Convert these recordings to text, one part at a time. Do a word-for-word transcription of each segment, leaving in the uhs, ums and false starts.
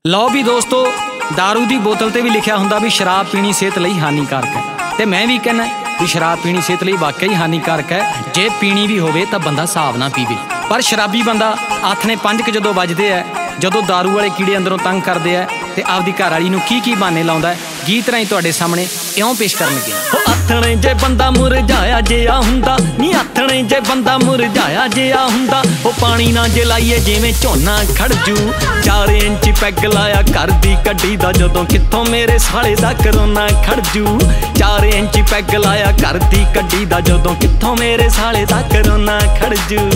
ਲਓ ਵੀ ਦੋਸਤੋ, दारू ਦੀ ਬੋਤਲ ਤੇ ਵੀ ਲਿਖਿਆ ਹੁੰਦਾ ਵੀ ਸ਼ਰਾਬ ਪੀਣੀ ਸਿਹਤ ਲਈ ਹਾਨੀਕਾਰਕ ਹੈ, ਤੇ ਮੈਂ ਵੀ ਕਹਿੰਦਾ ਵੀ ਸ਼ਰਾਬ ਪੀਣੀ ਸਿਹਤ ਲਈ ਵਾਕਈ ਹਾਨੀਕਾਰਕ ਹੈ। ਜੇ ਪੀਣੀ ਵੀ ਹੋਵੇ ਤਾਂ ਬੰਦਾ ਹਿਸਾਬ ਨਾਲ ਪੀਵੇ। ਪਰ ਸ਼ਰਾਬੀ ਬੰਦਾ ਆਥਣੇ ਪੰਜ ਕੁ ਜਦੋਂ ਵੱਜਦੇ ਹੈ, ਜਦੋਂ दारू ਵਾਲੇ ਕੀੜੇ ਅੰਦਰੋਂ ਤੰਗ ਕਰਦੇ ਹੈ ਤੇ ਆਪਦੀ ਘਰ ਵਾਲੀ ਨੂੰ ਕੀ ਕੀ ਬਹਾਨੇ ਲਾਉਂਦਾ ਹੈ, ਗੀਤ ਰਾਹੀਂ ਤੁਹਾਡੇ ਸਾਹਮਣੇ ਇਉਂ ਪੇਸ਼ ਕਰਨਗੇ। ਉਹ ਆਥਣੇ ਜੇ ਬੰਦਾ ਮੁਰਝਾਇਆ ਜਿਹਾ ਹੁੰਦਾ ਨੀ, ਆਥਣੇ ਜੇ ਬੰਦਾ ਮੁਰਝਾਇਆ ਜਿਹਾ ਹੁੰਦਾ, ਉਹ ਪਾਣੀ ਨਾ ਜੇ ਲਾਈਏ ਜਿਵੇਂ ਝੋਨਾ ਖੜਜੂ। ਚਾਰ ਇੰਚ ਪੈਗ ਲਾਇਆ ਘਰ ਦੀ ਕੱਢੀ ਦਾ, ਜਦੋਂ ਕਿੱਥੋਂ ਮੇਰੇ ਸਾਲੇ ਦਾ ਕਰੋਨਾ ਖੜਜੂ। ਚਾਰ ਇੰਚ ਪੈਗ ਲਾਇਆ ਘਰ ਦੀ ਕੱਢੀ ਦਾ, ਜਦੋਂ ਕਿੱਥੋਂ ਮੇਰੇ ਸਾਲੇ ਦਾ ਕਰੋਨਾ ਖੜਜੂ।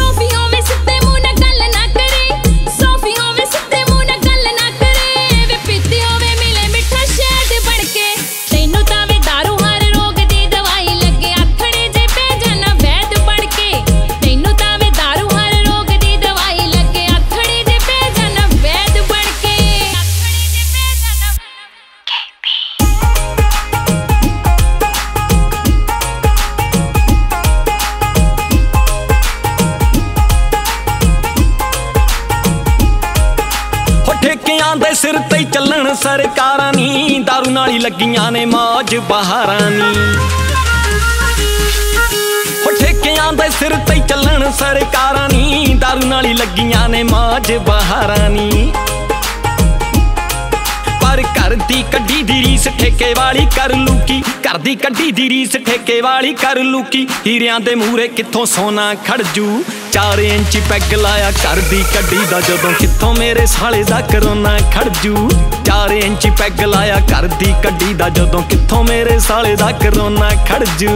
ਠੇਕਿਆਂ ਦੇ ਸਿਰ ਤੇ ਚੱਲਣ ਸਰਕਾਰਾਂ ਨੀ, ਦਾਰੂ ਨਾਲ ਹੀ ਲੱਗੀਆਂ ਨੇ ਮੌਜ ਬਹਾਰਾਂ ਨੀ। ਹੋ ਠੇਕਿਆਂ ਦੇ ਸਿਰ ਤੇ ਚੱਲਣ ਸਰਕਾਰਾਂ ਨੀ, ਦਾਰੂ ਨਾਲ ਹੀ ਲੱਗੀਆਂ ਨੇ ਮੌਜ ਬਹਾਰਾਂ ਨੀ। ਪਰ ਘਰ ਦੀ ਕੱਢੀ ਦੀ ਰੀਸ ਠੇਕੇ ਵਾਲੀ ਕਰ ਲੂਕੀ, ਘਰ ਦੀ ਕੱਢੀ ਦੀ ਰੀਸ ਠੇਕੇ ਵਾਲੀ ਕਰ ਲੂਕੀ। ਹੀਰਿਆਂ ਦੇ ਮੂਹਰੇ ਕਿੱਥੋਂ ਸੋਨਾ ਖੜਜੂ। ਚਾਰ ਇੰਚ ਪੈਗ ਲਾਇਆ ਘਰ ਦੀ ਕੱਢੀ ਦਾ, ਜਦੋਂ ਕਿੱਥੋਂ ਮੇਰੇ ਸਾਲੇ ਦਾ ਕਰੋਨਾ ਖੜਜੂ। ਚਾਰ ਇੰਚ ਪੈਗ ਲਾਇਆ ਘਰ ਦੀ ਕੱਢੀ ਦਾ, ਜਦੋਂ ਕਿੱਥੋਂ ਮੇਰੇ ਸਾਲੇ ਦਾ ਕਰੋਨਾ ਖੜਜੂ।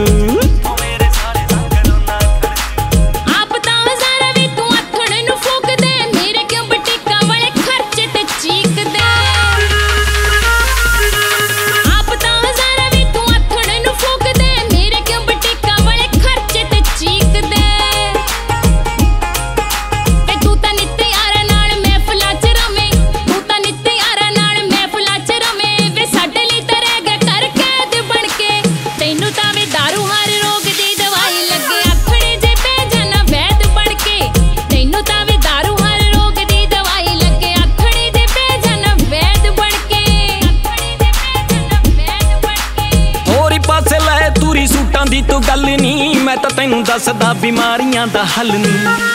ਸੂਟਾਂ ਦੀ ਤੂੰ ਗੱਲ ਨੀ, ਮੈਂ ਤਾਂ ਤੈਨੂੰ ਦੱਸਦਾ ਬਿਮਾਰੀਆਂ ਦਾ ਹੱਲ ਨੀ।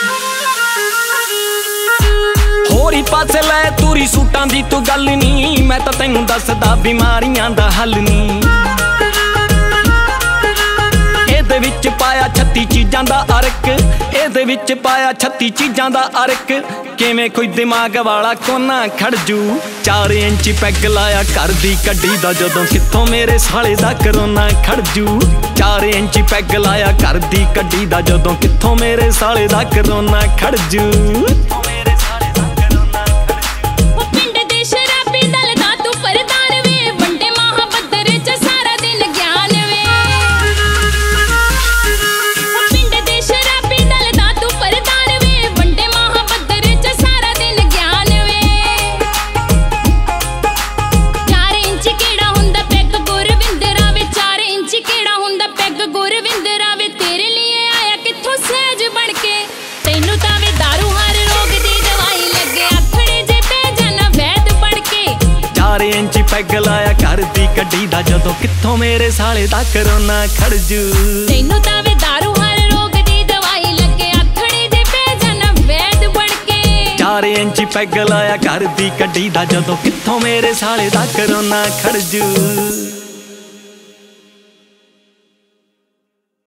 ਹੋਰੀ ਪਾਸੇ ਲੈ ਤੂਰੀ ਸੂਟਾਂ ਦੀ ਤੂੰ ਗੱਲ ਨੀ, ਮੈਂ ਤਾਂ ਤੈਨੂੰ ਦੱਸਦਾ ਬਿਮਾਰੀਆਂ ਦਾ ਹੱਲ ਨੀ। ਇਹਦੇ ਵਿੱਚ ਪਾਇਆ ਛੱਤੀ ਚੀਜ਼ਾਂ ਦਾ ਅਰਕ, ਇਹਦੇ ਵਿੱਚ ਪਾਇਆ ਛੱਤੀ ਚੀਜ਼ਾਂ ਦਾ ਅਰਕ। ਕਿਵੇਂ ਕੋਈ ਦਿਮਾਗ ਵਾਲਾ ਕੋਨਾ ਖੜਜੂ। ਚਾਰ ਇੰਚ ਪੈਗ ਲਾਇਆ ਘਰ ਦੀ ਕੱਢੀ ਦਾ, ਜਦੋਂ ਕਿੱਥੋਂ ਮੇਰੇ ਸਾਲੇ ਦਾ ਕਰੋਨਾ ਖੜਜੂ। ਚਾਰ ਇੰਚ ਪੈਗ ਲਾਇਆ ਘਰ ਦੀ ਕੱਢੀ ਦਾ, ਜਦੋਂ ਕਿੱਥੋਂ ਮੇਰੇ ਸਾਲੇ ਦਾ ਕਰੋਨਾ ਖੜਜੂ। ਇੰਚ ਪੈਗ ਲਾਇਆ ਘਰ ਦੀ ਕੱਢੀ ਦਾ, ਜਦੋਂ ਕਿੱਥੋਂ ਮੇਰੇ ਸਾਲੇ ਦਾ ਕਰੋਨਾ ਖੜਜੂ। ਤੈਨੂੰ ਤਾਂ ਵੇ ਦਾਰੂ ਹਰ ਰੋਗ ਦੀ ਦਵਾਈ ਲੱਗੇ, ਆਥਣੇ ਜੇ ਪੈ ਜਾਣਾ ਵੈਦ ਬਣ ਕੇ। ਚਾਰ ਇੰਚ ਪੈਗ ਲਾਇਆ ਘਰ ਦੀ ਕੱਢੀ ਦਾ, ਜਦੋਂ ਕਿੱਥੋਂ ਮੇਰੇ ਸਾਲੇ ਦਾ ਕਰੋਨਾ ਖੜਜੂ।